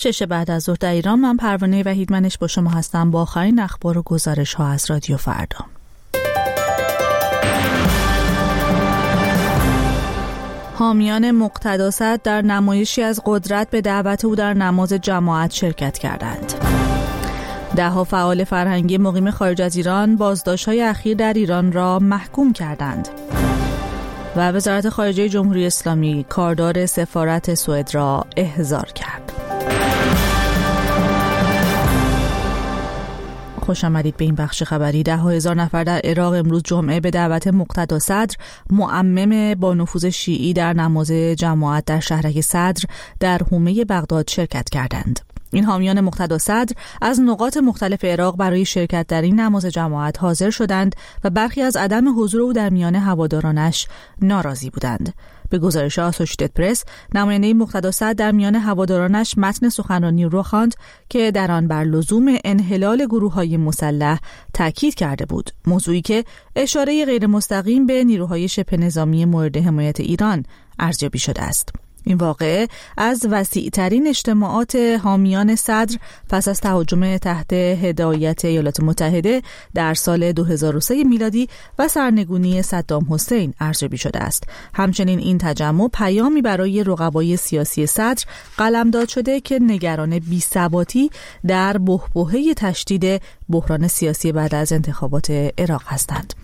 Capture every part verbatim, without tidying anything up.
شش بعد از ظهر در ایران. من پروانه وحیدمنش با شما هستم با آخرین اخبار و گزارش ها از رادیو فردا. حامیان مقتدا صدر در نمایشی از قدرت به دعوت او در نماز جماعت شرکت کردند. ده‌ها فعال فرهنگی مقیم خارج از ایران بازداشت‌های اخیر در ایران را محکوم کردند. و وزارت خارجه جمهوری اسلامی کاردار سفارت سوئد را احضار کرد. خوش آمدید به این بخش خبری. ده هزار نفر در عراق امروز جمعه به دعوت مقتدا صدر، معمم با نفوذ شیعی، در نماز جماعت در شهرک صدر در حومه بغداد شرکت کردند. این حامیان مقتدا صدر از نقاط مختلف عراق برای شرکت در این نماز جماعت حاضر شدند و برخی از عدم حضور او در میان هوادارانش ناراضی بودند. به گزارش آسوشیتد پرس، نماینده مقتدا صدر در میان هوادارانش متن سخنرانی را خواند که در آن بر لزوم انحلال گروه‌های مسلح تاکید کرده بود، موضوعی که اشاره غیر مستقیم به نیروهای شبه نظامی مورد حمایت ایران ارزیابی شده است. این واقعه از وسیع‌ترین اجتماعات حامیان صدر پس از تهاجم تحت هدایت ایالات متحده در سال دو هزار و سه میلادی و سرنگونی صدام حسین ارزیابی شده است. همچنین این تجمع پیامی برای رقبای سیاسی صدر قلمداد شده که نگران بی‌ثباتی در بحبوحه تشدید بحران سیاسی بعد از انتخابات عراق هستند.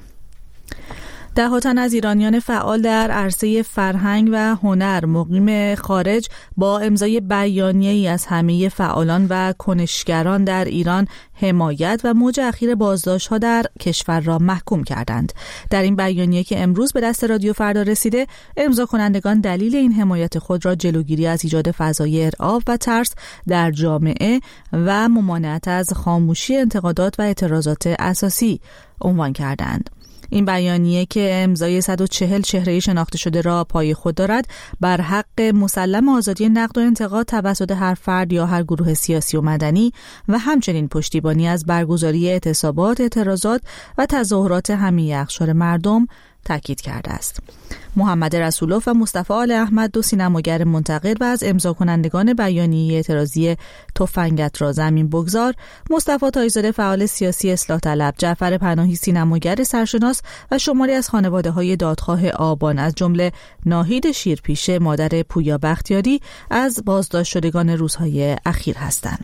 ده تن از ایرانیان فعال در عرصه فرهنگ و هنر مقیم خارج با امضای بیانیه‌ای از همه فعالان و کنشگران در ایران حمایت و موج اخیر بازداشت‌ها در کشور را محکوم کردند. در این بیانیه که امروز به دست رادیو فردا رسیده، امضا کنندگان دلیل این حمایت خود را جلوگیری از ایجاد فضای ارعاب و ترس در جامعه و ممانعت از خاموشی انتقادات و اعتراضات اساسی عنوان کردند. این بیانیه که امضای صد و چهل چهره شناخته شده را پای خود دارد، بر حق مسلم آزادی نقد و انتقاد توسط هر فرد یا هر گروه سیاسی و مدنی و همچنین پشتیبانی از برگزاری اعتصابات، اعتراضات و تظاهرات همه اقشار مردم تاکید کرده است. محمد رسولوف و مصطفی آل احمد، دو سینماگر منتقد و از امضا کنندگان بیانیه اعتراضی تفنگت را زمین بگذار، مصطفی طاهی‌زاده فعال سیاسی اصلاح طلب، جعفر پناهی سینماگر سرشناس و شماری از خانواده‌های دادخواه آبان از جمله ناهید شیرپیشه، مادر پویا بختیاری، از بازداشت شدگان روزهای اخیر هستند.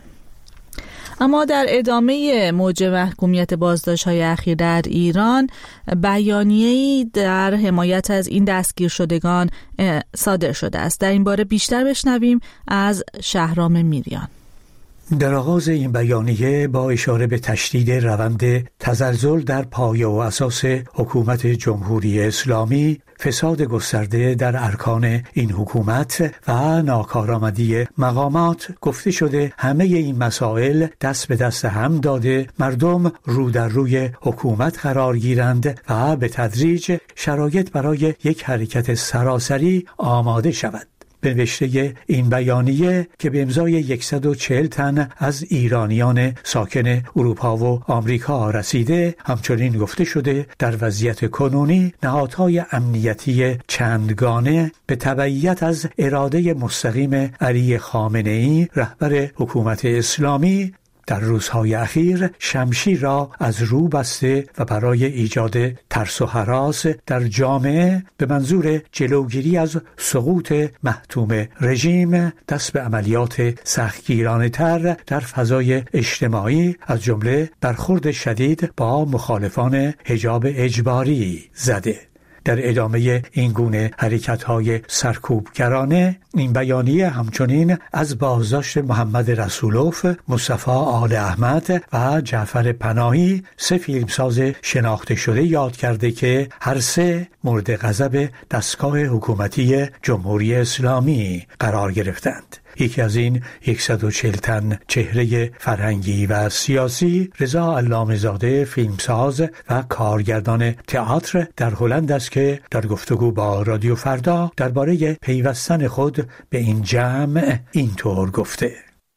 اما در ادامه موج محکومیت بازداشت‌های اخیر در ایران، بیانیه‌ای در حمایت از این دستگیر شدگان صادر شده است. در این باره بیشتر بشنویم از شهرام میریان. در آغاز این بیانیه با اشاره به تشدید روند تزلزل در پایه و اساس حکومت جمهوری اسلامی، فساد گسترده در ارکان این حکومت و ناکارآمدی مقامات گفته شده همه این مسائل دست به دست هم داده مردم رو در روی حکومت قرار گیرند و به تدریج شرایط برای یک حرکت سراسری آماده شود. به نوشته این بیانیه که به امضای صد و چهل تن از ایرانیان ساکن اروپا و آمریکا رسیده، همچنین گفته شده در وضعیت کنونی نهادهای امنیتی چندگانه به تبعیت از اراده مستقیم علی خامنه‌ای رهبر حکومت اسلامی در روزهای اخیر شمشیر را از رو بسته و برای ایجاد ترس و هراس در جامعه به منظور جلوگیری از سقوط محتوم رژیم دست به عملیات سختگیرانه تر در فضای اجتماعی از جمله برخورد شدید با مخالفان حجاب اجباری زده. در ادامه این گونه حرکت‌های سرکوبگرانه، این بیانیه همچنین از بازداشت محمد رسولوف، مصطفی آل احمد و جعفر پناهی، سه فیلمساز شناخته شده یاد کرده که هر سه مورد غضب دستگاه حکومتی جمهوری اسلامی قرار گرفتند. یکی از این صد و چهل تن چهره فرهنگی و سیاسی رضا علامه‌زاده، فیلمساز و کارگردان تئاتر در هلند است که در گفتگو با رادیو فردا درباره پیوستن خود به این جمع اینطور گفته: همون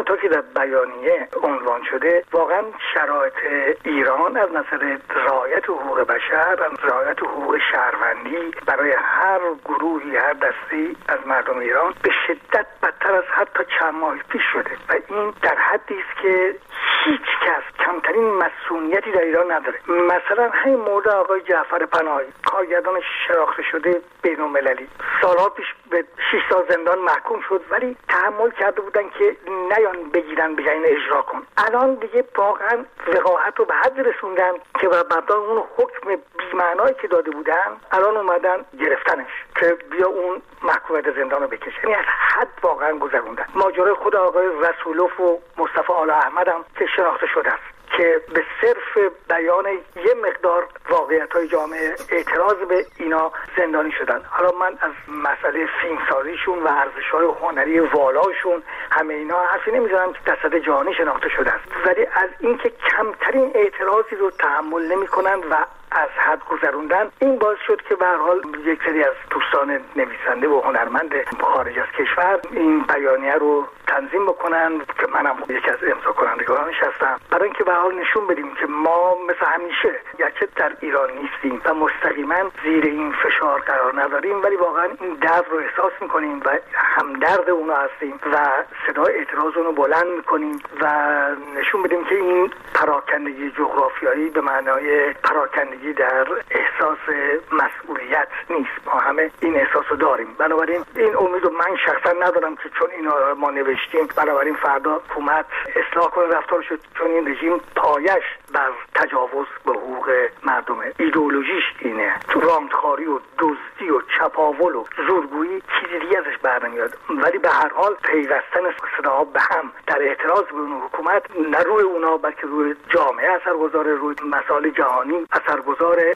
همونطور که در بیانیه عنوان شده واقعا شرایط ایران از نظر رعایت حقوق بشر، از رعایت حقوق شهروندی برای هر گروهی، هر دستی از مردم ایران به شدت بدتر از حتی چند ماه پیش شده و این در حدی است که هیچ کس کمترین مسئولیتی در ایران نداره. مثلا همین مورد آقای جعفر پناهی، کارگردان شناخته شده بین‌المللی، سالها پیش به شش سال زندان محکوم شد ولی تحمل کرده بودن که نیان بگیرن بگن اجرا کن. الان دیگه واقعا وقاحت رو به حد رسوندن که بر مبنای اون حکم بی‌معنایی که داده بودن الان اومدن گرفتنش که بیا اون محکومیت زندان رو بکشه. یعنی از حد واقعا گذروندن. ماجرای خود آقای رسولوف و مصطفی آل احمد هم که شناخته شده است که به صرف بیان یه مقدار واقعیت‌های جامعه اعتراض به اینا زندانی شدن. حالا من از مسئله فیلمسازیشون و ارزش‌های هنری والاشون همه اینا حرفی نمی‌زنم که در سطح جهانی شناخته شده است، ولی از اینکه کمترین اعتراضی رو تحمل نمی‌کنند و از حد گذروندن، این باعث شد که به هر حال یک سری از دوستان نویسنده و هنرمند خارج از کشور این بیانیه رو تنظیم بکنن که منم یکی از امضا کنندگانش هستم، برای اینکه به هر حال نشون بدیم که ما مثل همیشه گرچه در ایران نیستیم و مستقیما زیر این فشار قرار نداریم ولی واقعا این درد رو احساس میکنیم و همدرد اونا هستیم و صدای اعتراض رو بلند میکنیم و نشون بدیم که این پراکندگی جغرافیایی به معنای پراکندگی در احساس مسئولیت نیست. ما همه این احساس رو داریم. بنابراین این امید رو من شخصا ندارم که چون اینا ما نوشتیم بنابراین فردا حکومت اصلاح کنه رفتارش، چون این رژیم پایش بر تجاوز به حقوق مردمه. ایدئولوژیش اینه. تو رانتخاری و دزدی و چپاول و زورگویی چیزی دیگه ازش برنمیاد، ولی به هر حال پیوستن صداها به هم در اعتراض به اون حکومت نه روی اونا بلکه روی جامعه اثرگذاره، روی مسائل جهانی اثرگذاره.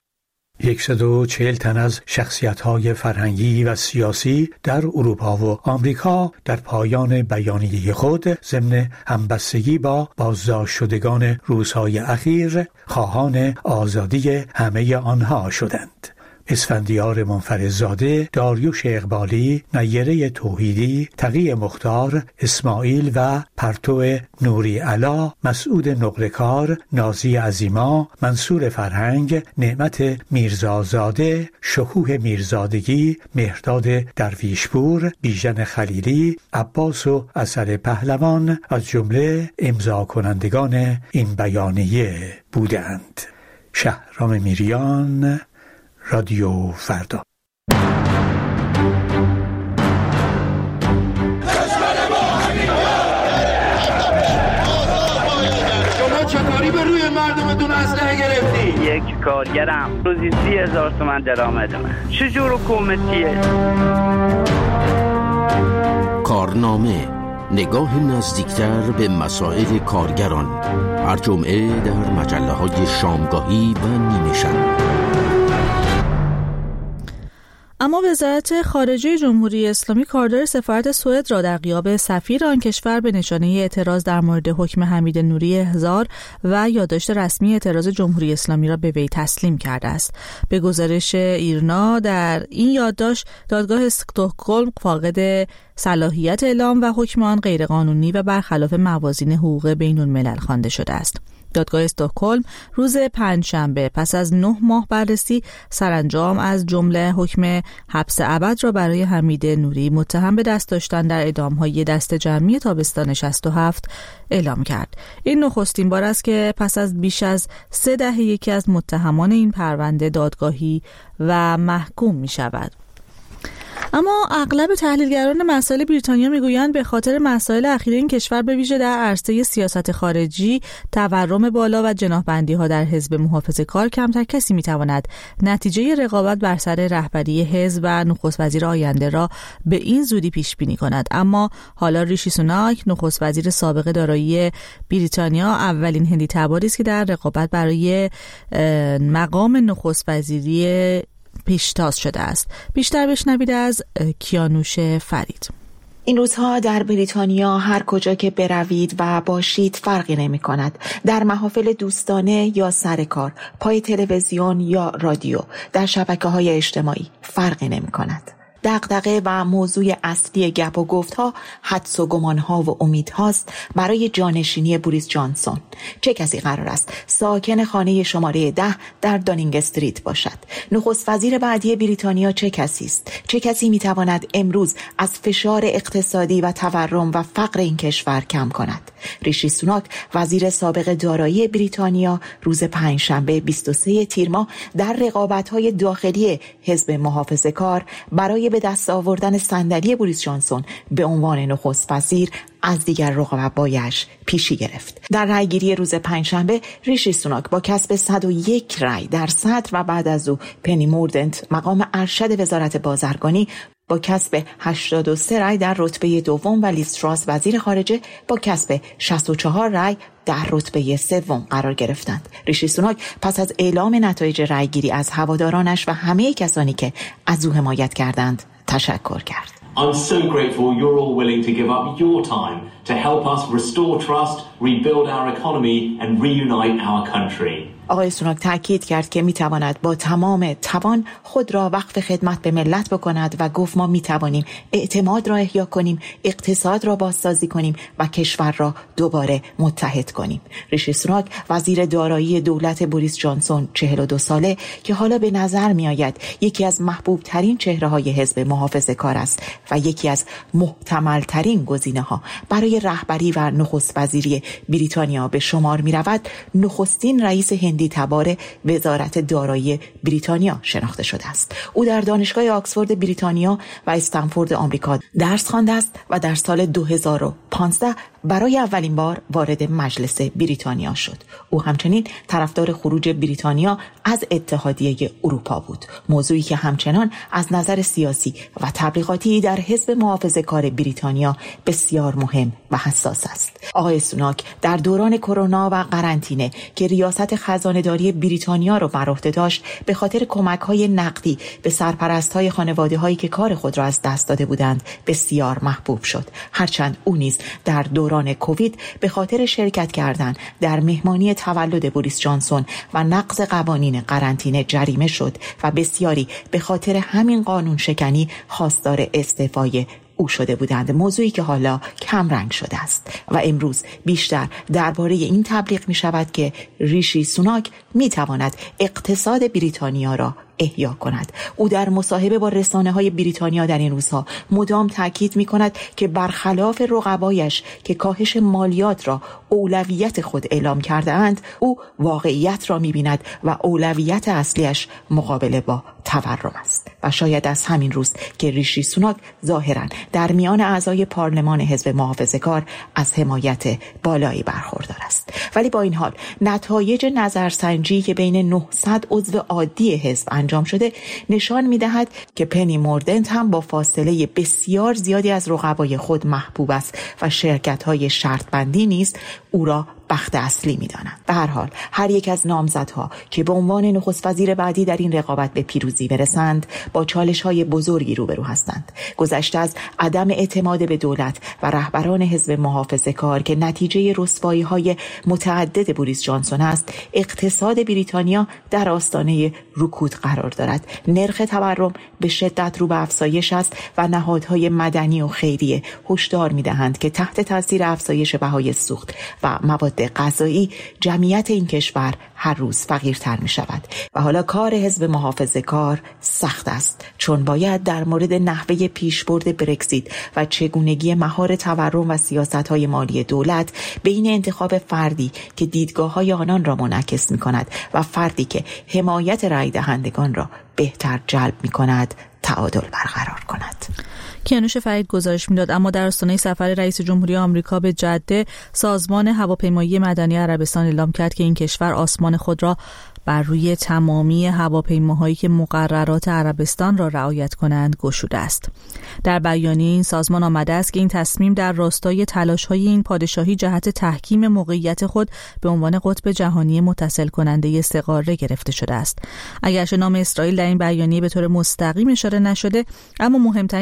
صد و چهل تن از شخصیت‌های فرهنگی و سیاسی در اروپا و آمریکا در پایان بیانیه خود ضمن همبستگی با بازداشت شدگان روزهای اخیر خواهان آزادی همه آنها شدند. اسفندیار منفردزاده، داریوش اقبالی، نیره توحیدی، تقی مختار، اسماعیل و پرتو نوری علا، مسعود نقره‌کار، نازی عظیما، منصور فرهنگ، نعمت میرزازاده، شکوه میرزادگی، مهرداد درویشپور، بیژن خلیلی، عباس و اثر پهلوان از جمله امضا کنندگان این بیانیه بودند. شهرام میریان، رادیو فردا. شما چطوری به روی مردمتون اسلحه گرفتی؟ یک کارگرم روزی سی هزار تومن درآمد من. چجور حکومتیه؟ کارنامه، نگاه نزدیکتر به مسائل کارگران، هر جمعه در مجله های شامگاهی و نیمه شب. اما وزارت خارجه جمهوری اسلامی کاردار سفارت سوئد را در غیاب سفیر آن کشور به نشانه اعتراض در مورد حکم حمید نوری احضار و یادداشت رسمی اعتراض جمهوری اسلامی را به وی تسلیم کرده است. به گزارش ایرنا در این یادداشت دادگاه استکهلم فاقد صلاحیت اعلام و حکم آن غیرقانونی و برخلاف موازین حقوق بین الملل خوانده شده است. دادگاه استکهلم روز پنجشنبه پس از نه ماه بررسی سرانجام از جمله حکم حبس ابد را برای حمید نوری متهم به دست داشتن در اعدام‌های دست جمعی تابستان شصت و هفت اعلام کرد. این نخستین بار است که پس از بیش از سه دهه یکی از متهمان این پرونده دادگاهی و محکوم می شود. اما اغلب تحلیلگران مسائل بریتانیا میگویند به خاطر مسائل اخیر این کشور به ویژه در عرصه سیاست خارجی، تورم بالا و جناح‌بندی‌ها در حزب محافظه‌کار کمتر کسی میتواند نتیجه رقابت بر سر رهبری حزب و نخست وزیر آینده را به این زودی پیش بینی کند. اما حالا ریشی سوناک، نخست وزیر سابق دارایی بریتانیا، اولین هندی تباری است که در رقابت برای مقام نخست وزیری پیشتاز شده است. بیشتر بشنوید از کیانوش فرید. این روزها در بریتانیا هر کجا که بروید و باشید فرقی نمی کند. در محافل دوستانه یا سر کار، پای تلویزیون یا رادیو، در شبکه‌های اجتماعی فرقی نمی کند. دغدغه و موضوع اصلی گپ و گفت‌ها حدس و گمان‌ها و امیدهاست برای جانشینی بوریس جانسون. چه کسی قرار است ساکن خانه شماره ده در دانینگ استریت باشد؟ نخست وزیر بعدی بریتانیا چه کسی است؟ چه کسی می‌تواند امروز از فشار اقتصادی و تورم و فقر این کشور کم کند؟ ریشی سوناک وزیر سابق دارایی بریتانیا روز پنجشنبه بیست و سوم تیر ماه در رقابت‌های داخلی حزب محافظه‌کار برای به دست آوردن صندلی بوریس جانسون به عنوان نخست وزیر از دیگر رقبایش پیشی گرفت. در رأیگیری روز پنجشنبه ریشی سوناک با کسب صد و یک رأی در صدر و بعد از او پنی موردنت مقام ارشد وزارت بازرگانی با کسب هشتاد و سه رأی در رتبه دوم و لیز تراس وزیر خارجه با کسب شصت و چهار رأی در رتبه سوم قرار گرفتند. ریشی سوناک پس از اعلام نتایج رأیگیری از هوادارانش و همه کسانی که از او حمایت کردند تشکر کرد. I'm so grateful you're all willing to give up your time to help us restore trust, rebuild our economy and reunite our country. آقای سوناک تاکید کرد که میتواند با تمام توان خود را وقف خدمت به ملت بکند و گفت ما میتوانیم اعتماد را احیا کنیم، اقتصاد را بازسازی کنیم و کشور را دوباره متحد کنیم. ریشی سوناک وزیر دارایی دولت بوریس جانسون چهل و دو ساله که حالا به نظر میآید یکی از محبوب ترین چهره های حزب محافظه‌کار است و یکی از محتمل ترین گزینه ها برای رهبری و نخست وزیری بریتانیا به شمار می رود، نخستین رئیس هندی تبار وزارت دارایی بریتانیا شناخته شده است. او در دانشگاه آکسفورد بریتانیا و استنفورد آمریکا درس خوانده است و در سال دو هزار و پانزده برای اولین بار وارد مجلس بریتانیا شد. او همچنین طرفدار خروج بریتانیا از اتحادیه اروپا بود، موضوعی که همچنان از نظر سیاسی و تبلیغاتی در حزب محافظه‌کار بریتانیا بسیار مهم و حساس است. آقای سوناک در دوران کرونا و قرنطینه که ریاست خزانه‌داری بریتانیا را بر عهده داشت، به خاطر کمک‌های نقدی به سرپرست‌های خانواده‌هایی که کار خود را از دست داده بودند بسیار محبوب شد. هرچند او نیز در دوران کووید به خاطر شرکت کردن در مهمانی تولد بوریس جانسون و نقض قوانین قرنطینه جریمه شد و بسیاری به خاطر همین قانون شکنی خواستار استعفای او شده بودند، موضوعی که حالا کم رنگ شده است و امروز بیشتر درباره این تبلیغ می شود که ریشی سوناک می تواند اقتصاد بریتانیا را احیا کند. او در مصاحبه با رسانه‌های بریتانیا در این روزها مدام تاکید می‌کند که برخلاف رقبایش که کاهش مالیات را اولویت خود اعلام کرده‌اند، او واقعیت را می‌بیند و اولویت اصلیش مقابله با تورم است. و شاید از همین روز که ریشی سوناک ظاهراً در میان اعضای پارلمان حزب محافظه‌کار از حمایت بالایی برخوردار است. ولی با این حال نتایج نظرسنجی که بین نهصد عضو عادی حزب انجام شده نشان می‌دهد که پنی موردنت هم با فاصله بسیار زیادی از رقبای خود محبوب است و شرکت‌های شرط بندی نیز او را بخت اصلی می‌دانند. به هر حال هر یک از نامزدها که به عنوان نخست وزیر بعدی در این رقابت به پیروزی برسند با چالش‌های بزرگی روبرو هستند. گذشته از عدم اعتماد به دولت و رهبران حزب محافظه‌کار که نتیجه رسوایی‌های متعدد بوریس جانسون است، اقتصاد بریتانیا در آستانه رکود قرار دارد. نرخ تورم به شدت رو به افزایش است و نهادهای مدنی و خیریه هشدار می‌دهند که تحت تاثیر افزایش بهای سوخت و مواد غذایی جمعیت این کشور هر روز فقیرتر می شود و حالا کار حزب محافظه‌کار سخت است، چون باید در مورد نحوه پیشبرد برگزیت و چگونگی مهار تورم و سیاست‌های مالی دولت بین انتخاب فردی که دیدگاه‌های آنان را منعکس می‌کند و فردی که حمایت رای دهندگان را بهتر جلب می‌کند تعادل برقرار کند. کیانوش فرید گزارش میداد. اما در آستانه سفر رئیس جمهوری آمریکا به جده، سازمان هواپیمایی مدنی عربستان اعلام کرد که این کشور آسمان خود را بر روی تمامی هواپیماهایی که مقررات عربستان را رعایت کنند گشوده است. در بیانیه این سازمان آمده است که این تصمیم در راستای تلاش‌های این پادشاهی جهت تحکیم موقعیت خود به عنوان قطب جهانی متصل کننده استقرار گرفته شده است. اگرچه نام اسرائیل در این بیانیه به طور مستقیم اشاره نشده، اما مهمترین پیامد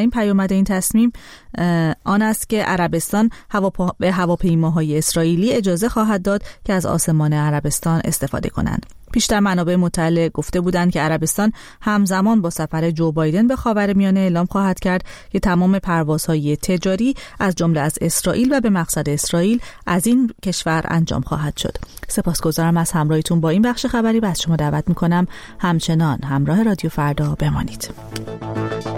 پیشنهاد این تصمیم آن است که عربستان هواپا... به هواپیماهای اسرائیلی اجازه خواهد داد که از آسمان عربستان استفاده کنند. پیشتر منابع مطلع گفته بودند که عربستان همزمان با سفر جو بایدن به خاورمیانه اعلام خواهد کرد که تمام پروازهای تجاری از جمله از اسرائیل و به مقصد اسرائیل از این کشور انجام خواهد شد. سپاسگزارم از همراهیتون با این بخش خبری و از شما دعوت میکنم همچنان همراه رادیو فردا بمانید.